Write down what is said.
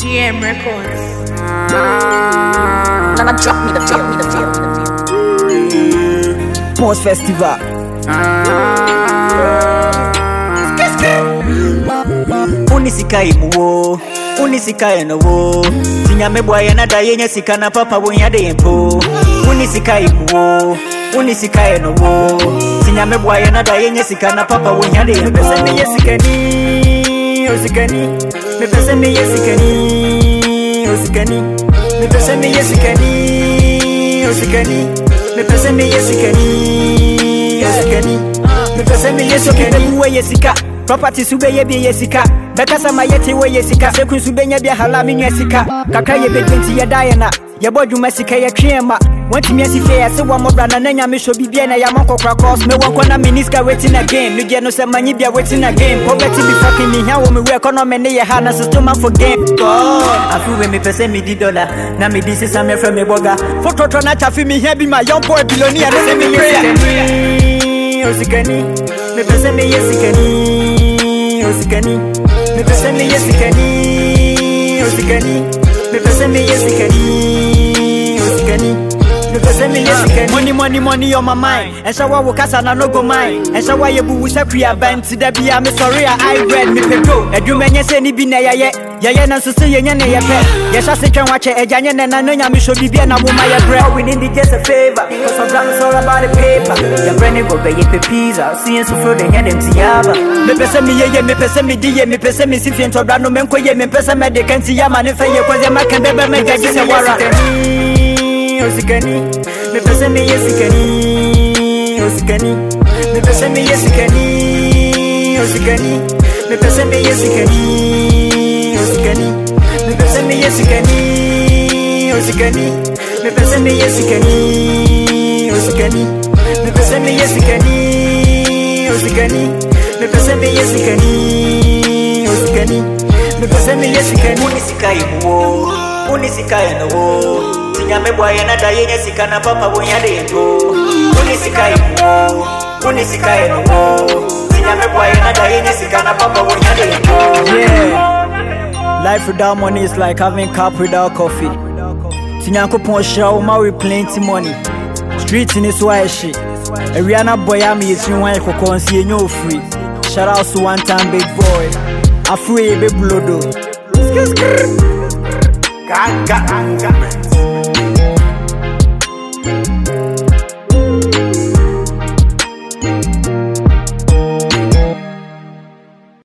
GM Records. Nana drop me the feel. Most Festival. Unisikai muwo, unisikai no wo. Tinyame boye na daye nye sika na papa wonyade yempo. Unisikai muwo, unisikai no wo. Tinyame boye na daye nye sika na papa wonyade yempo. Pese me yesikani, osikani. Me pese me yesikani, osikani. Me pese me yesikani, osikani. Me pese me yesikani, osikani. Me pese me yesikani, uwe yesika. Property sube ye bi yesika. Beka sama yeti we yesika. Sekun sube nya bi hala mi yesika. Kaka ye be 20 ye daye na. Ye bodu masika ye twema. Want me asife ya se wa mobra na nya me so bibia na ya monko kra cross. Me won kona miniska waiting again. No je no se manyi bia waiting again. Poverty be fucking me here wo me we economy ne ye ha na system man for game. God, afu we me pese me di dollar. Na me di sisa me from me boga. Foto na chafi me here be my young boy billionaire. No se me yesikani. Osikani. Me pese me yesikani, osikani. Me pese me yesikani, osikani. Me pese me yesikani, osikani. Me pese me yesikani. Money on my mind. And so what kasa na no go mind. And so why you bu wisa kuya band to the bia me sorry I read me pedo. Edumenye se ni bi na ye. Yaya na so say yenya na ye pe. Yesha se twan wache ejanye na na nya me show bibia na wo ma ye bre. We need just a favor. Cause sometimes all about the paper. Your brain go be ye pizza. Seeing so flow den dem tiaba. Me pese me ye, me pese me di ye, me pese me si fien to bra no men ko ye, me pese me de kan ti ya ma ne fe ye ko ze ma kan be me gaji se wara. Osikani, me pese me yesikani, osikani. Me pese me yesikani, osikani. Me pese me yesikani, osikani. Me pese me yesikani, osikani. Me pese me yesikani, osikani. Me pese me yesikani, osikani. Me pese me yesikani, osikani. Me pese me yesikani. Unisikai muwo, unisikai no wo. Tinyame boye na daye nye sika na papa wonyade yempo. Unisikai muwo, unisikai no wo. Tinyame boye na daye nye sika na papa wonyade yempo. Yeah, life without money is like having cup without coffee. Tinyanko pon show ma we plenty money. Street in this why shit. Ariana boy am yesu wan kokon si enyo free. Shout out to one time big boy. Afue be blodo. Gaga.